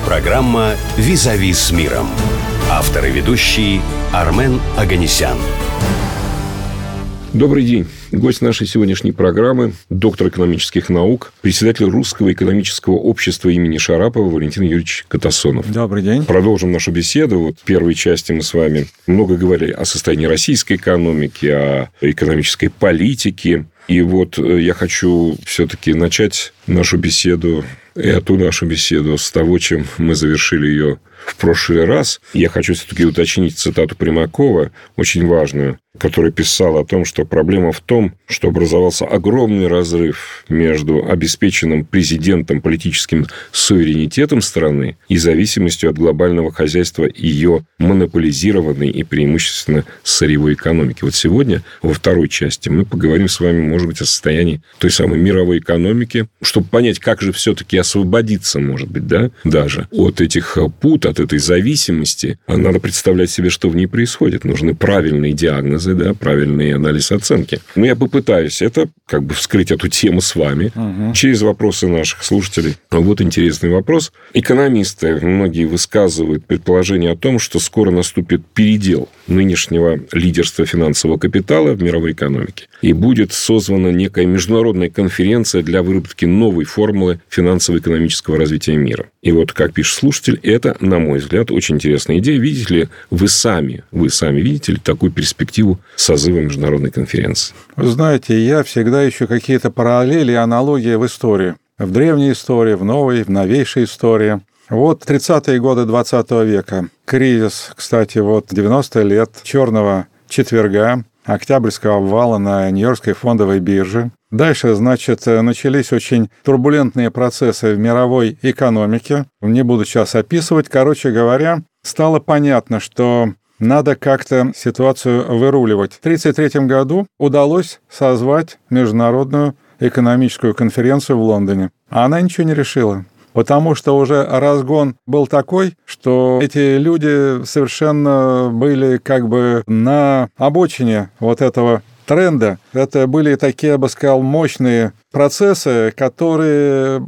Программа «Визави с миром». Автор и ведущий Армен Оганесян. Добрый день. Гость нашей сегодняшней программы – доктор экономических наук, председатель Русского экономического общества имени Шарапова Валентин Юрьевич Катасонов. Добрый день. Продолжим нашу беседу. В первой части мы с вами много говорили о состоянии российской экономики, о экономической политике. И вот я хочу все-таки начать нашу беседу, эту нашу беседу с того, чем мы завершили ее в прошлый раз. Я хочу все-таки уточнить цитату Примакова, очень важную, который писал о том, что проблема в том, что образовался огромный разрыв между обеспеченным президентом политическим суверенитетом страны и зависимостью от глобального хозяйства ее монополизированной и преимущественно сырьевой экономики. Вот сегодня, во второй части, мы поговорим с вами, может быть, о состоянии той самой мировой экономики, чтобы понять, как же все-таки освободиться, может быть, да, даже от этих пут, от этой зависимости. Надо представлять себе, что в ней происходит. Нужны правильные диагнозы, да, правильный анализ оценки. Но я попытаюсь вскрыть эту тему с вами через вопросы наших слушателей. Вот интересный вопрос. Экономисты многие высказывают предположение о том, что скоро наступит передел нынешнего лидерства финансового капитала в мировой экономике. И будет создана некая международная конференция для выработки новой формулы финансово-экономического развития мира. И вот, как пишет слушатель, это, на мой взгляд, очень интересная идея. Видите ли, вы сами видите ли такую перспективу созыва международной конференции? Вы знаете, я всегда ищу какие-то параллели и аналогии в истории. В древней истории, в новой, в новейшей истории. Вот 30-е годы 20 века. Кризис, кстати, 90 лет черного четверга, октябрьского обвала на Нью-Йоркской фондовой бирже. Дальше, начались очень турбулентные процессы в мировой экономике. Не буду сейчас описывать. Короче говоря, стало понятно, что надо как-то ситуацию выруливать. В 1933 году удалось созвать международную экономическую конференцию в Лондоне. А она ничего не решила. Потому что уже разгон был такой, что эти люди совершенно были на обочине этого тренда. Это были такие, я бы сказал, мощные процессы, которые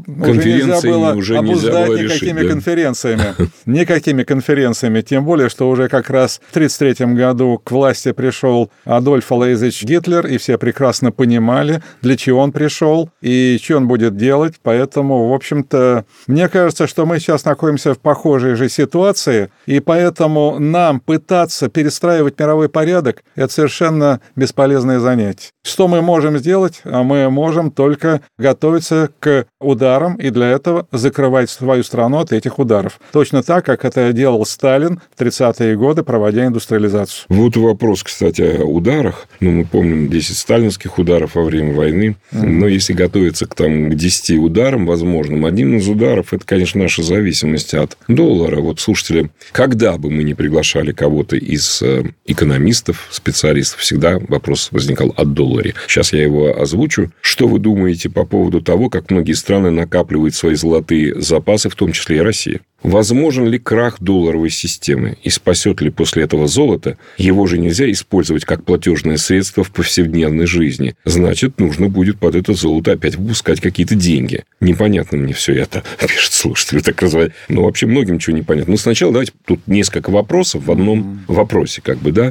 уже нельзя было обуздать никакими конференциями. Никакими конференциями. Тем более, что уже как раз в 1933 году к власти пришел Адольф Алоизович Гитлер, и все прекрасно понимали, для чего он пришел и что он будет делать. Поэтому, в общем-то, мне кажется, что мы сейчас находимся в похожей же ситуации, и поэтому нам пытаться перестраивать мировой порядок – это совершенно бесполезное занятие. Что мы можем сделать? Мы можем только готовиться к ударам и для этого закрывать свою страну от этих ударов. Точно так, как это делал Сталин в 30-е годы, проводя индустриализацию. Вот вопрос, кстати, о ударах. Мы помним 10 сталинских ударов во время войны. Но если готовиться к 10 ударам возможным, один из ударов – это, конечно, наша зависимость от доллара. Вот, слушатели, когда бы мы ни приглашали кого-то из экономистов, специалистов, всегда вопрос возникал о долларе. Сейчас я его озвучу. Что вы думаете по поводу того, как многие страны накапливают свои золотые запасы, в том числе и Россия? Возможен ли крах долларовой системы? И спасет ли после этого золото? Его же нельзя использовать как платежное средство в повседневной жизни. Значит, нужно будет под это золото опять выпускать какие-то деньги. Непонятно мне все это, пишет слушатель. Так называют. Вообще многим чего непонятно. Сначала давайте тут несколько вопросов в одном вопросе,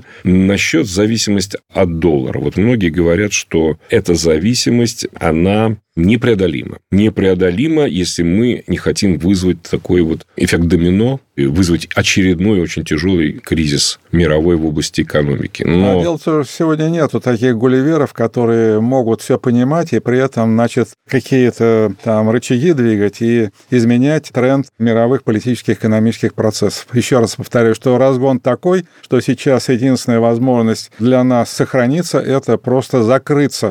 насчет зависимости от доллара. Вот многие говорят, что эта зависимость, она непреодолима. Непреодолима, если мы не хотим вызвать такой эффект домино, вызвать очередной очень тяжелый кризис мировой в области экономики. Но дело в том, что сегодня нету таких гулливеров, которые могут все понимать и при этом, какие-то рычаги двигать и изменять тренд мировых политических, экономических процессов. Еще раз повторю, что разгон такой, что сейчас единственная возможность для нас сохраниться – это просто закрыться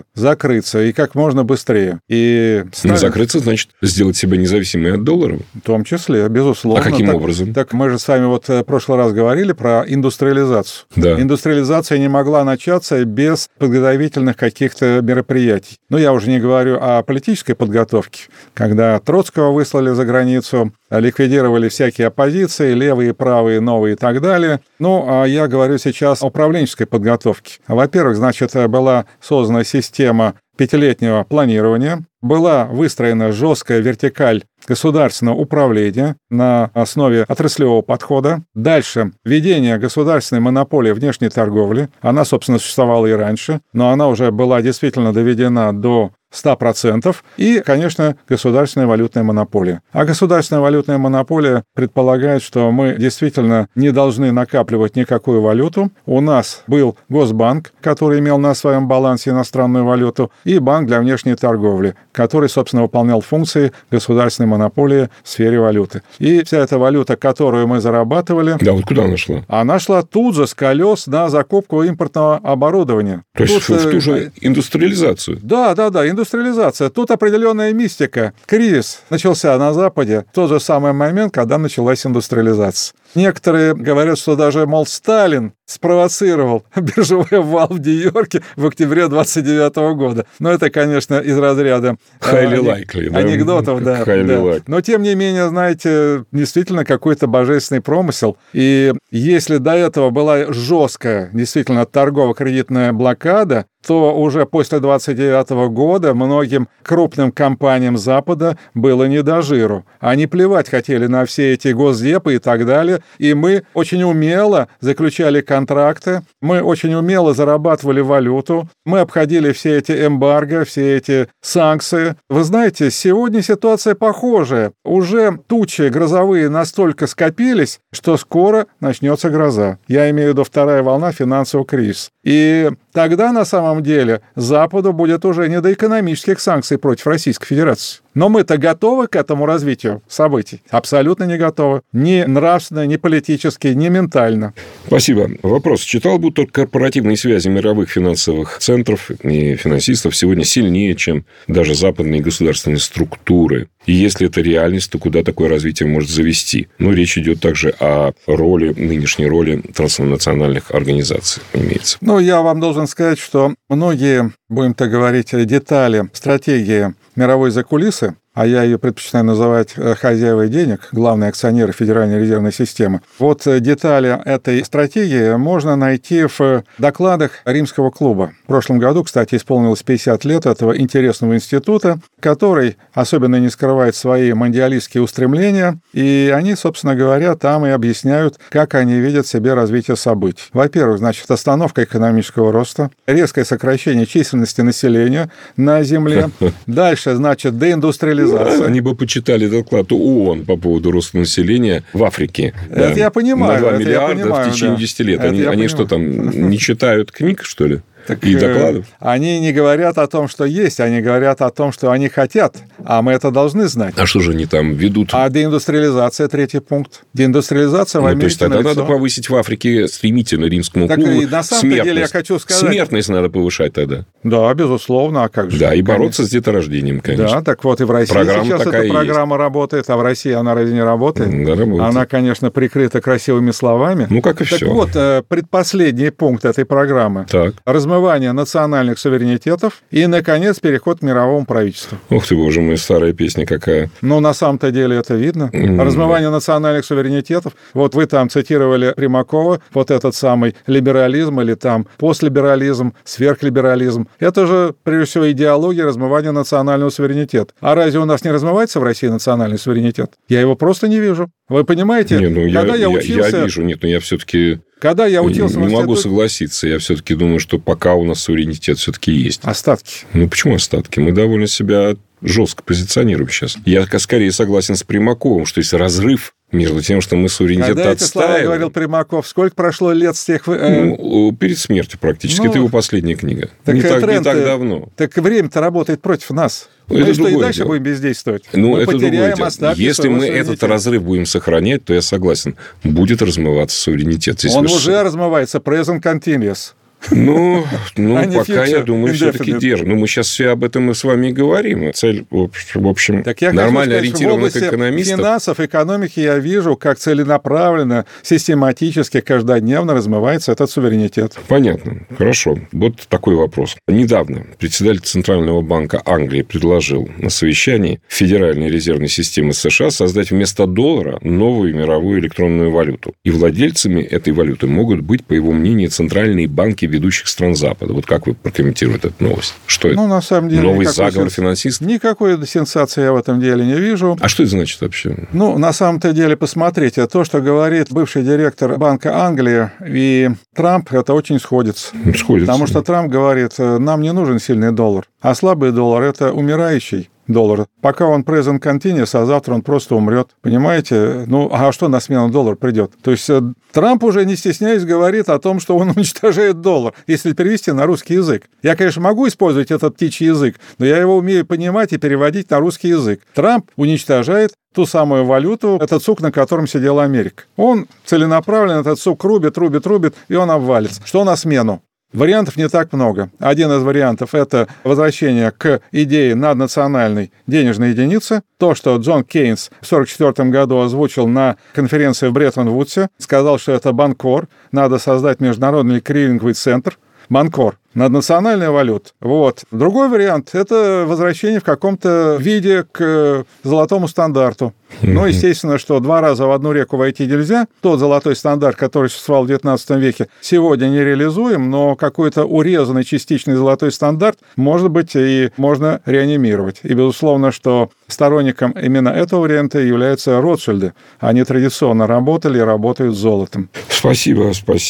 и как можно быстрее. Закрыться, значит, сделать себя независимой от доллара? В том числе, безусловно. А каким образом? Так мы же с вами в прошлый раз говорили про индустриализацию. Да. Индустриализация не могла начаться без подготовительных каких-то мероприятий. Я уже не говорю о политической подготовке, когда Троцкого выслали за границу, ликвидировали всякие оппозиции, левые, правые, новые и так далее. А я говорю сейчас о управленческой подготовке. Во-первых, была создана система пятилетнего планирования, была выстроена жесткая вертикаль государственного управления на основе отраслевого подхода. Дальше введение государственной монополии внешней торговли. Она, собственно, существовала и раньше, но она уже была действительно доведена до 100%. И, конечно, государственная валютная монополия. А государственная валютная монополия предполагает, что мы действительно не должны накапливать никакую валюту. У нас был Госбанк, который имел на своем балансе иностранную валюту, и Банк для внешней торговли, который, собственно, выполнял функции государственной монополии в сфере валюты. И вся эта валюта, которую мы зарабатывали... Да, вот куда она шла? Она шла тут же с колес на закупку импортного оборудования. То есть в ту же индустриализацию? Да, индустриализация. Тут определенная мистика. Кризис начался на Западе в тот же самый момент, когда началась индустриализация. Некоторые говорят, что даже, мол, Сталин спровоцировал биржевой обвал в Нью-Йорке в октябре 1929 года. Но это, конечно, из разряда анекдотов. Да. Но, тем не менее, знаете, действительно какой-то божественный промысел. И если до этого была жесткая, действительно, торгово-кредитная блокада, то уже после 1929 года многим крупным компаниям Запада было не до жиру. Они плевать хотели на все эти госдепы и так далее. И мы очень умело заключали контракты, мы очень умело зарабатывали валюту, мы обходили все эти эмбарго, все эти санкции. Вы знаете, сегодня ситуация похожая. Уже тучи грозовые настолько скопились, что скоро начнется гроза. Я имею в виду вторая волна финансового кризиса. И тогда, на самом деле, Западу будет уже не до экономических санкций против Российской Федерации. Но мы-то готовы к этому развитию событий? Абсолютно не готовы. Ни нравственно, ни политически, ни ментально. Спасибо. Вопрос. Читал, будто корпоративные связи мировых финансовых центров и финансистов сегодня сильнее, чем даже западные государственные структуры. И если это реальность, то куда такое развитие может завести? Но речь идет также о нынешней роли транснациональных организаций, имеется. Я вам должен сказать, что многие, будем так говорить, детали стратегии мировой закулисы, а я ее предпочитаю называть хозяевой денег, главные акционеры Федеральной резервной системы. Вот детали этой стратегии можно найти в докладах Римского клуба. В прошлом году, кстати, исполнилось 50 лет этого интересного института, который особенно не скрывает свои мандиалистские устремления, и они, собственно говоря, там и объясняют, как они видят себе развитие событий. Во-первых, остановка экономического роста, резкое сокращение численности населения на Земле, дальше, деиндустриализация. Они бы почитали доклад ООН по поводу роста населения в Африке. Это я понимаю. На 2 миллиарда в течение 10 лет. Они что там, не читают книг, что ли? И докладов? Они не говорят о том, что есть, они говорят о том, что они хотят, а мы это должны знать. А что же они там ведут? А деиндустриализация, третий пункт. Деиндустриализация в Америке. То есть тогда надо повысить в Африке стремительно Римскому клубу смертность. На самом деле я хочу сказать... Смертность надо повышать тогда. Да, безусловно, а как же? Да, и бороться с деторождением, конечно. Да, так вот и в России сейчас эта программа работает, а в России она разве не работает? Да, работает. Она, конечно, прикрыта красивыми словами. Как и все. Так вот, предпоследний пункт этой программы. Так. Размывание национальных суверенитетов и, наконец, переход к мировому правительству. Ух ты, боже мой, старая песня какая. На самом-то деле это видно. Размывание национальных суверенитетов. Вот вы там цитировали Примакова, вот этот самый либерализм или там постлиберализм, сверхлиберализм. Это же, прежде всего, идеология размывания национального суверенитета. А разве у нас не размывается в России национальный суверенитет? Я его просто не вижу. Вы понимаете? Я вижу. Я все-таки... Когда я учился не могу согласиться. Я все-таки думаю, что пока у нас суверенитет все-таки есть. Остатки. Почему остатки? Мы довольно себя жестко позиционируем сейчас. Я скорее согласен с Примаковым, что есть разрыв между тем, что мы суверенитет отстаиваем. Когда эти слова говорил Примаков, сколько прошло лет с тех... перед смертью практически. Это его последняя книга. Не так давно. Так время-то работает против нас. Это что и дальше будем бездействовать. Мы это потеряем остатки. Если мы этот разрыв будем сохранять, то я согласен, будет размываться суверенитет. Он уже размывается, present continuous. Пока, я думаю, все-таки держим. Мы сейчас все об этом мы с вами и говорим. Цель, в общем, нормально ориентирована к экономистам. В финансов, экономики я вижу, как целенаправленно, систематически, каждодневно размывается этот суверенитет. Понятно. Хорошо. Вот такой вопрос. Недавно председатель Центрального банка Англии предложил на совещании Федеральной резервной системы США создать вместо доллара новую мировую электронную валюту. И владельцами этой валюты могут быть, по его мнению, центральные банки политики ведущих стран Запада. Вот как вы прокомментируете эту новость? Что это? На самом деле... Новый заговор финансистов? Никакой сенсации я в этом деле не вижу. А что это значит вообще? На самом-то деле, посмотрите, то, что говорит бывший директор Банка Англии и Трамп, это очень сходится. Потому что Трамп говорит, нам не нужен сильный доллар, а слабый доллар – это умирающий доллар. Пока он present continuous, а завтра он просто умрет. Понимаете? А что на смену доллар придет? То есть Трамп уже, не стесняясь, говорит о том, что он уничтожает доллар, если перевести на русский язык. Я, конечно, могу использовать этот птичий язык, но я его умею понимать и переводить на русский язык. Трамп уничтожает ту самую валюту, этот сук, на котором сидела Америка. Он целенаправленно этот сук рубит, и он обвалится. Что на смену? Вариантов не так много. Один из вариантов – это возвращение к идее наднациональной денежной единицы. То, что Джон Кейнс в 1944 году озвучил на конференции в Бреттон-Вудсе, сказал, что это банкор, надо создать международный клиринговый центр. Банкор. Наднациональная валюта. Другой вариант – это возвращение в каком-то виде к золотому стандарту. Естественно, что 2 раза в одну реку войти нельзя. Тот золотой стандарт, который существовал в XIX веке, сегодня не реализуем, но какой-то урезанный частичный золотой стандарт, может быть, и можно реанимировать. И, безусловно, что сторонником именно этого варианта являются Ротшильды. Они традиционно работали и работают с золотом. Спасибо.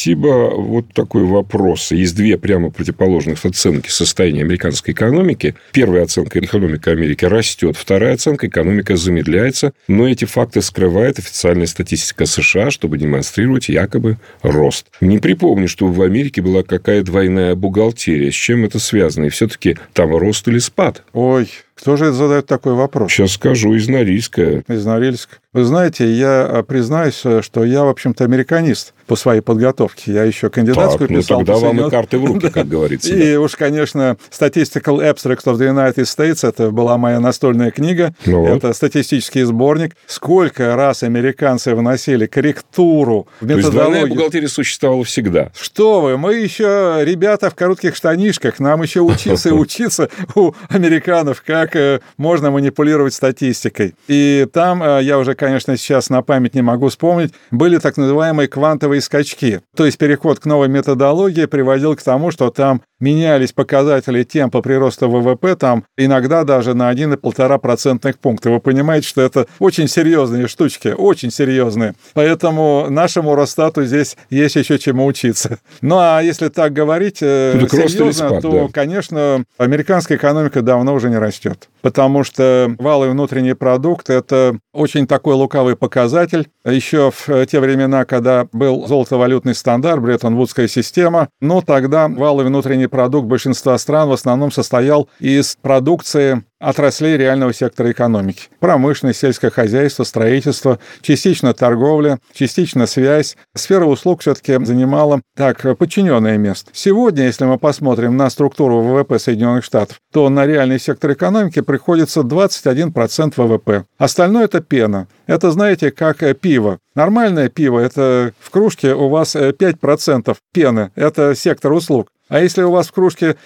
Вот такой вопрос. Есть 2 прямо противоположных оценки состояния американской экономики. Первая оценка – экономика Америки растет. Вторая оценка – экономика замедляется. Но эти факты скрывает официальная статистика США, чтобы демонстрировать якобы рост. Не припомню, что в Америке была какая-то двойная бухгалтерия. С чем это связано? И все-таки там рост или спад? Кто же задает такой вопрос? Сейчас скажу, из Норильска. Из Норильска. Вы знаете, я признаюсь, что я, в общем-то, американист по своей подготовке. Я еще кандидатскую писал. Тогда вам и карты в руки, как говорится. И уж, конечно, Statistical Abstract of the United States, это была моя настольная книга, это статистический сборник. Сколько раз американцы вносили корректуру в методологию. То есть двойная бухгалтерия существовала всегда. Что вы, мы еще ребята в коротких штанишках, нам еще учиться и учиться у американцев, как можно манипулировать статистикой. И там, я уже, конечно, сейчас на память не могу вспомнить, были так называемые квантовые скачки. То есть переход к новой методологии приводил к тому, что там менялись показатели темпа прироста ВВП, там иногда даже на 1,5% пункта. Вы понимаете, что это очень серьезные штучки, очень серьезные. Поэтому нашему Росстату здесь есть еще чему учиться. А если так говорить серьезно, то, конечно, американская экономика давно уже не растет. Потому что валовый внутренний продукт – это очень такой лукавый показатель. Еще в те времена, когда был золотовалютный стандарт, Бреттон-Вудская система, тогда валовый внутренний продукт большинства стран в основном состоял из продукции отраслей реального сектора экономики. Промышленность, сельское хозяйство, строительство, частично торговля, частично связь. Сфера услуг все-таки занимала подчиненное место. Сегодня, если мы посмотрим на структуру ВВП Соединенных Штатов, то на реальный сектор экономики приходится 21% ВВП. Остальное – это пена. Это, знаете, как пиво. Нормальное пиво – это в кружке у вас 5% пены. Это сектор услуг. А если у вас в кружке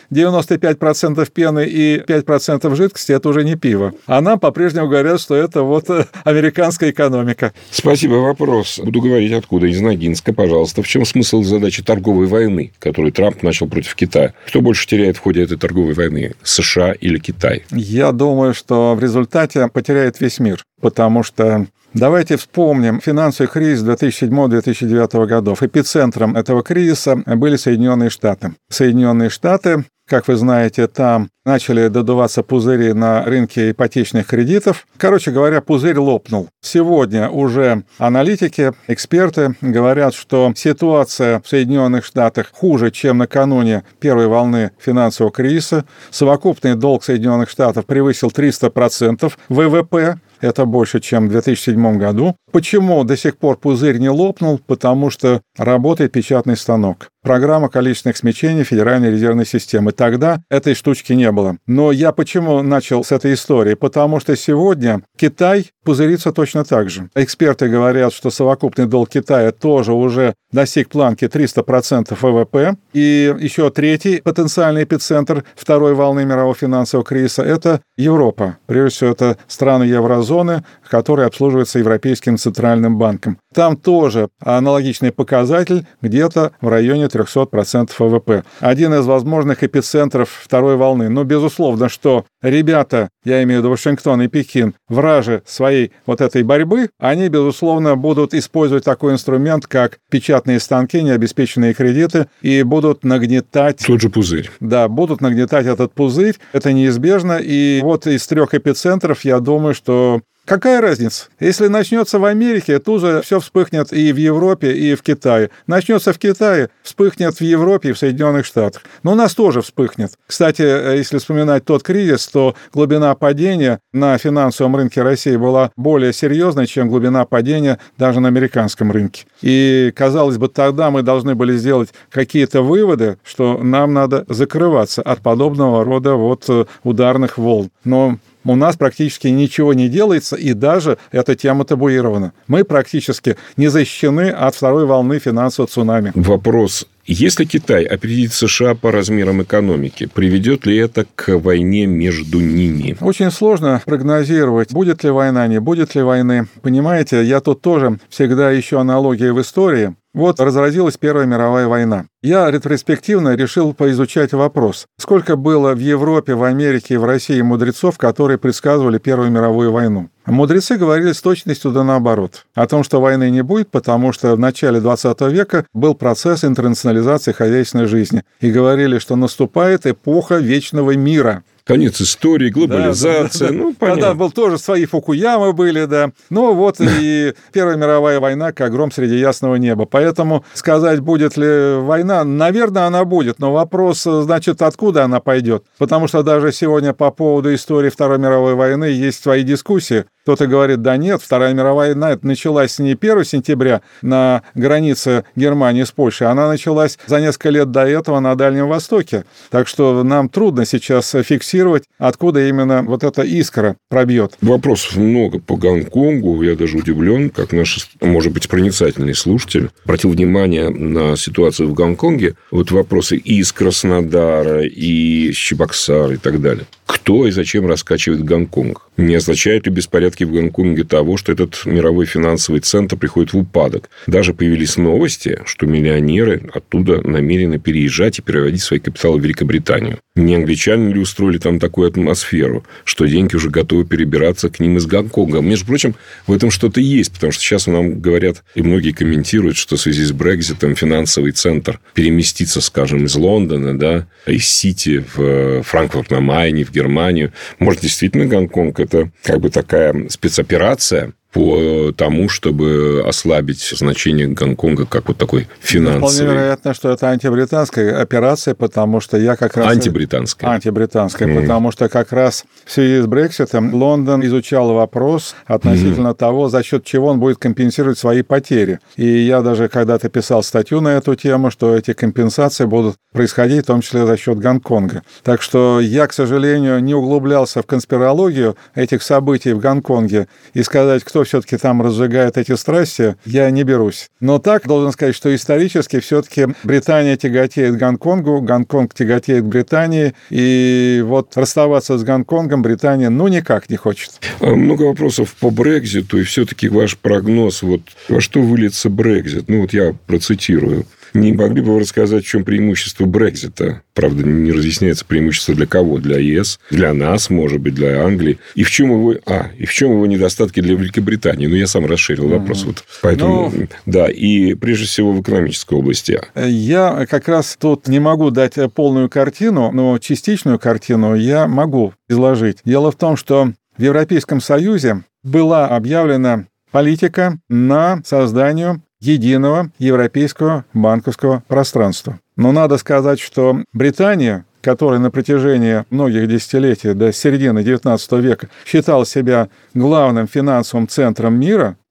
95% пены и 5% жидкости, это уже не пиво. А нам по-прежнему говорят, что это американская экономика. Спасибо. Вопрос. Буду говорить откуда. Из Ногинска, пожалуйста. В чем смысл задачи торговой войны, которую Трамп начал против Китая? Кто больше теряет в ходе этой торговой войны? США или Китай? Я думаю, что в результате потеряет весь мир. Потому что давайте вспомним финансовый кризис 2007-2009 годов. Эпицентром этого кризиса были Соединенные Штаты. Соединенные Штаты, как вы знаете, там начали додуваться пузыри на рынке ипотечных кредитов. Короче говоря, пузырь лопнул. Сегодня уже аналитики, эксперты говорят, что ситуация в Соединенных Штатах хуже, чем накануне первой волны финансового кризиса. Совокупный долг Соединенных Штатов превысил 300% ВВП. Это больше, чем в 2007 году. Почему до сих пор пузырь не лопнул? Потому что работает печатный станок. Программа количественных смещений Федеральной резервной системы. Тогда этой штучки не было. Но я почему начал с этой истории? Потому что сегодня Китай пузырится точно так же. Эксперты говорят, что совокупный долг Китая тоже уже достиг планки 300% ВВП. И еще третий потенциальный эпицентр второй волны мирового финансового кризиса – это Европа. Прежде всего, это страны еврозоны, который обслуживается Европейским центральным банком. Там тоже аналогичный показатель где-то в районе 300% ВВП. Один из возможных эпицентров второй волны. Но безусловно, что ребята, я имею в виду Вашингтон и Пекин, вражи своей вот этой борьбы, они, безусловно, будут использовать такой инструмент, как печатные станки, необеспеченные кредиты, и будут нагнетать... Тот же пузырь. Да, будут нагнетать этот пузырь. Это неизбежно. И вот из 3 эпицентров, я думаю, что... Какая разница? Если начнется в Америке, тут же все вспыхнет и в Европе, и в Китае. Начнется в Китае, вспыхнет в Европе и в Соединенных Штатах. Но у нас тоже вспыхнет. Кстати, если вспоминать тот кризис, то глубина падения на финансовом рынке России была более серьезной, чем глубина падения даже на американском рынке. И, казалось бы, тогда мы должны были сделать какие-то выводы, что нам надо закрываться от подобного рода ударных волн. Но у нас практически ничего не делается, и даже эта тема табуирована. Мы практически не защищены от второй волны финансового цунами. Вопрос. Если Китай опередит США по размерам экономики, приведет ли это к войне между ними? Очень сложно прогнозировать, будет ли война, не будет ли войны. Понимаете, я тут тоже всегда ищу аналогии в истории. Вот разразилась Первая мировая война. Я ретроспективно решил поизучать вопрос. Сколько было в Европе, в Америке и в России мудрецов, которые предсказывали Первую мировую войну? Мудрецы говорили с точностью да наоборот. О том, что войны не будет, потому что в начале 20 века был процесс интернационализации хозяйственной жизни. И говорили, что наступает эпоха вечного мира. Конец истории, глобализация, понятно. Тогда был тоже свои Фукуямы были, да. И Первая мировая война как гром среди ясного неба. Поэтому сказать, будет ли война, наверное, она будет. Но вопрос, значит, откуда она пойдет? Потому что даже сегодня по поводу истории Второй мировой войны есть свои дискуссии. Кто-то говорит, да нет, Вторая мировая война началась не 1 сентября на границе Германии с Польшей, она началась за несколько лет до этого на Дальнем Востоке. Так что нам трудно сейчас фиксировать, откуда именно вот эта искра пробьет. Вопросов много по Гонконгу. Я даже удивлен, как наш, может быть, проницательный слушатель обратил внимание на ситуацию в Гонконге. Вот вопросы и из Краснодара, и из Чебоксара и так далее. Кто и зачем раскачивает Гонконг? Не означает ли беспорядки в Гонконге того, что этот мировой финансовый центр приходит в упадок? Даже появились новости, что миллионеры оттуда намерены переезжать и переводить свои капиталы в Великобританию. Не англичане ли устроили там такую атмосферу, что деньги уже готовы перебираться к ним из Гонконга? Между прочим, в этом что-то есть, потому что сейчас нам говорят, и многие комментируют, что в связи с Брекситом финансовый центр переместится, скажем, из Лондона, да, из Сити в Франкфурт на Майне, в Германию. Может, действительно Гонконг – это как бы такая спецоперация по тому, чтобы ослабить значение Гонконга как вот такой финансовый. Вполне вероятно, что это антибританская операция, потому что я как раз... Антибританская, потому что как раз в связи с Брекситом Лондон изучал вопрос относительно того, за счет чего он будет компенсировать свои потери. И я даже когда-то писал статью на эту тему, что эти компенсации будут происходить в том числе за счет Гонконга. Так что я, к сожалению, не углублялся в конспирологию этих событий в Гонконге и сказать, кто все-таки там разжигает эти страсти, я не берусь. Но так, должен сказать, что исторически все-таки Британия тяготеет к Гонконгу, Гонконг тяготеет к Британии, и вот расставаться с Гонконгом Британия никак не хочет. Много вопросов по Брекситу, и все-таки ваш прогноз, во что выльется Брексит? Я процитирую. Не могли бы вы рассказать, в чем преимущество Брексита? Правда, не разъясняется преимущество для кого? Для ЕС, для нас, может быть, для Англии. И в чем его недостатки для Великобритании? Я сам расширил вопрос. Поэтому, да, и прежде всего в экономической области. Я как раз тут не могу дать полную картину, но частичную картину я могу изложить. Дело в том, что в Европейском Союзе была объявлена политика на создание единого европейского банковского пространства. Но надо сказать, что Британия, которая на протяжении многих десятилетий, до середины XIX века, считала себя главным финансовым центром мира,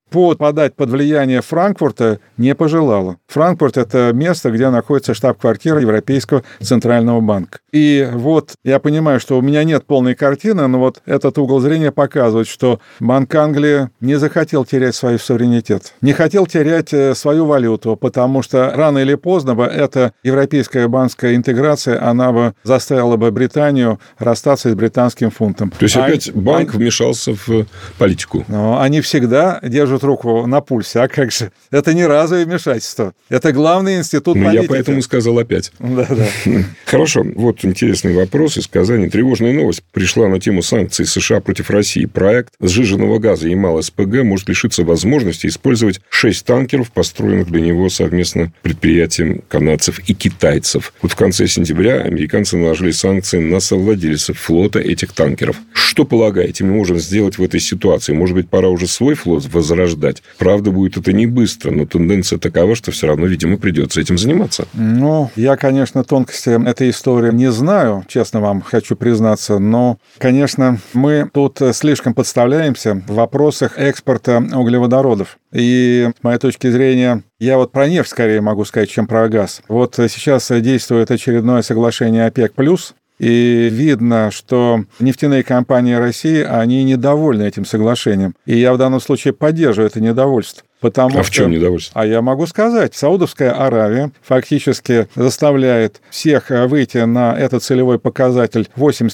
подпадать под влияние Франкфурта не пожелала. Франкфурт – это место, где находится штаб-квартира Европейского центрального банка. И вот я понимаю, что у меня нет полной картины, но вот этот угол зрения показывает, что Банк Англии не захотел терять свой суверенитет, не хотел терять свою валюту, потому что рано или поздно бы эта европейская банковская интеграция, она бы заставила бы Британию расстаться с британским фунтом. То есть опять банк вмешался в политику? Но они всегда держат руку на пульсе, а как же? Это не разовое вмешательство. Это главный институт политики. Я поэтому сказал опять. Да. Хорошо. Вот интересный вопрос из Казани. Тревожная новость пришла на тему санкций США против России. Проект сжиженного газа Ямал-СПГ может лишиться возможности использовать 6 танкеров, построенных для него совместно предприятием канадцев и китайцев. Вот в конце сентября американцы наложили санкции на совладельцев флота этих танкеров. Что полагаете, мы можем сделать в этой ситуации? Может быть, пора уже свой флот возрождать? Правда, будет это не быстро, но тенденция такова, что все равно, видимо, придется этим заниматься. Я, конечно, тонкости этой истории не знаю, честно вам хочу признаться, но, конечно, мы тут слишком подставляемся в вопросах экспорта углеводородов. И, с моей точки зрения, я вот про нефть скорее могу сказать, чем про газ. Вот сейчас действует очередное соглашение ОПЕК+, и видно, что нефтяные компании России, они недовольны этим соглашением. И я в данном случае поддерживаю это недовольство. В чем недовольство? А я могу сказать, Саудовская Аравия фактически заставляет всех выйти на этот целевой показатель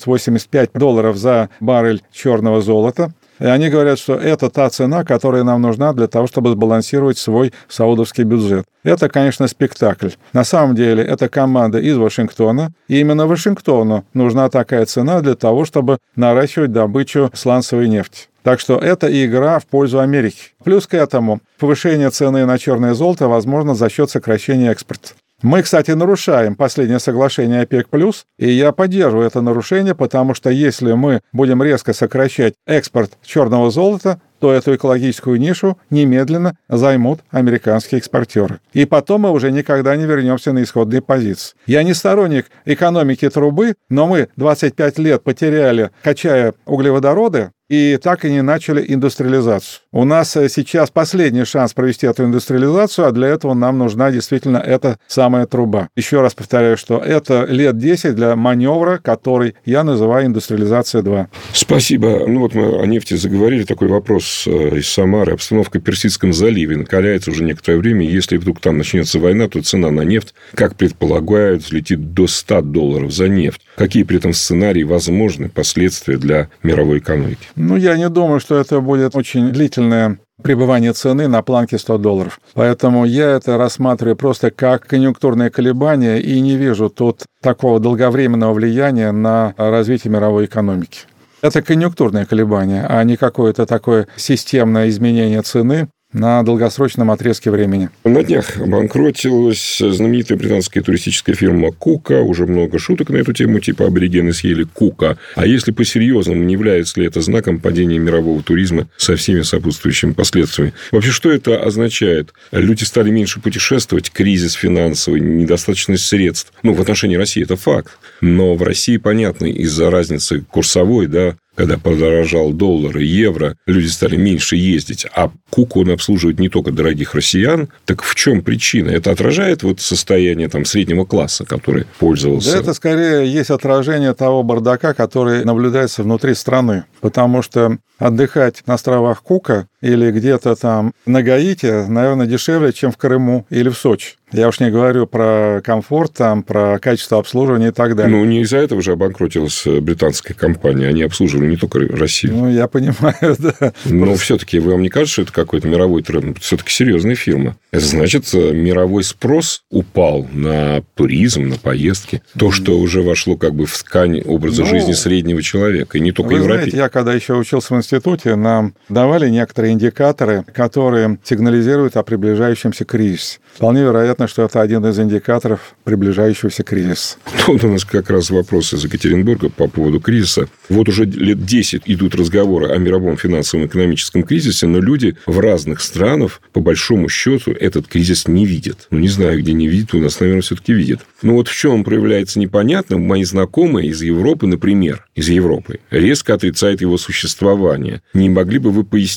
$80-85 за баррель черного золота. И они говорят, что это та цена, которая нам нужна для того, чтобы сбалансировать свой саудовский бюджет. Это, конечно, спектакль. На самом деле, это команда из Вашингтона. И именно Вашингтону нужна такая цена для того, чтобы наращивать добычу сланцевой нефти. Так что это игра в пользу Америки. Плюс к этому повышение цены на черное золото возможно за счет сокращения экспорта. Мы, кстати, нарушаем последнее соглашение ОПЕК+, и я поддерживаю это нарушение, потому что если мы будем резко сокращать экспорт черного золота, то эту экологическую нишу немедленно займут американские экспортеры. И потом мы уже никогда не вернемся на исходные позиции. Я не сторонник экономики трубы, но мы 25 лет потеряли, качая углеводороды, и так и не начали индустриализацию. У нас сейчас последний шанс провести эту индустриализацию, а для этого нам нужна действительно эта самая труба. Еще раз повторяю, что это лет 10 для маневра, который я называю индустриализация 2. Спасибо. Вот мы о нефти заговорили. Такой вопрос из Самары. Обстановка в Персидском заливе накаляется уже некоторое время. Если вдруг там начнется война, то цена на нефть, как предполагают, взлетит до $100 за нефть. Какие при этом сценарии возможны последствия для мировой экономики? Я не думаю, что это будет очень длительное пребывание цены на планке $100. Поэтому я это рассматриваю просто как конъюнктурные колебания и не вижу тут такого долговременного влияния на развитие мировой экономики. Это конъюнктурные колебания, а не какое-то такое системное изменение цены на долгосрочном отрезке времени. На днях обанкротилась знаменитая британская туристическая фирма Кука. Уже много шуток на эту тему, типа аборигены съели Кука. А если по-серьезному, не является ли это знаком падения мирового туризма со всеми сопутствующими последствиями? Вообще, что это означает? Люди стали меньше путешествовать, кризис финансовый, недостаточность средств. В отношении России это факт. Но в России, понятно, из-за разницы курсовой, когда подорожал доллар и евро, люди стали меньше ездить. А Куку он обслуживает не только дорогих россиян. Так в чем причина? Это отражает состояние среднего класса, который пользовался? Да, это скорее есть отражение того бардака, который наблюдается внутри страны. Потому что отдыхать на островах Кука или где-то там на Гаити, наверное, дешевле, чем в Крыму или в Сочи. Я уж не говорю про комфорт, про качество обслуживания и так далее. Не из-за этого же обанкротилась британская компания. Они обслуживали не только Россию. Я понимаю, да. Но все-таки вам не кажется, что это какой-то мировой тренд? Все-таки серьезная фирма. Это значит, мировой спрос упал на туризм, на поездки. То, что уже вошло в ткань образа жизни среднего человека. И не только европейцев. Знаете, я когда еще учился в институте, нам давали некоторые индикаторы, которые сигнализируют о приближающемся кризисе. Вполне вероятно, что это один из индикаторов приближающегося кризиса. Тут у нас как раз вопрос из Екатеринбурга по поводу кризиса. Вот уже лет 10 идут разговоры о мировом финансовом и экономическом кризисе, но люди в разных странах, по большому счету, этот кризис не видят. Не знаю, где не видят, у нас, наверное, все-таки видят. Но в чем он проявляется, непонятно. Мои знакомые из Европы, например, резко отрицают его существование. Не могли бы вы пояснить, есть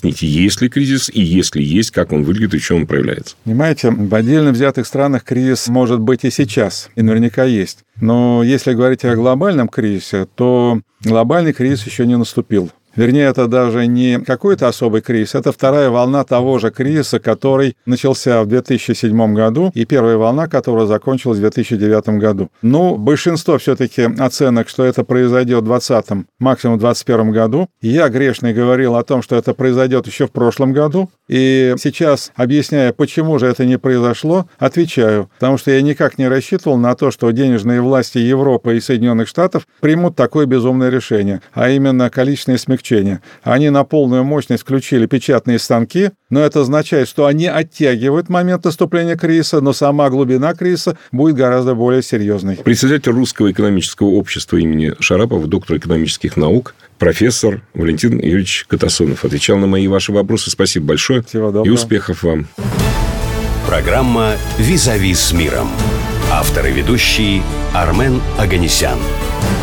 есть ли кризис, и если есть, как он выглядит и в чем он проявляется? Понимаете, в отдельно взятых странах кризис может быть и сейчас, и наверняка есть. Но если говорить о глобальном кризисе, то глобальный кризис еще не наступил. Вернее, это даже не какой-то особый кризис, это вторая волна того же кризиса, который начался в 2007 году, и первая волна, которая закончилась в 2009 году. Большинство все-таки оценок, что это произойдет в 2020, максимум в 2021 году. Я, грешный, говорил о том, что это произойдет еще в прошлом году. И сейчас, объясняя, почему же это не произошло, отвечаю, потому что я никак не рассчитывал на то, что денежные власти Европы и Соединенных Штатов примут такое безумное решение, а именно количественное смягчение. Они на полную мощность включили печатные станки, но это означает, что они оттягивают момент наступления кризиса, но сама глубина кризиса будет гораздо более серьезной. Председатель Русского экономического общества имени Шарапова, доктор экономических наук, профессор Валентин Юрьевич Катасонов отвечал на мои и ваши вопросы. Спасибо большое. Всего доброго. И успехов вам. Программа «Визави с миром». Автор и ведущий Армен Оганесян.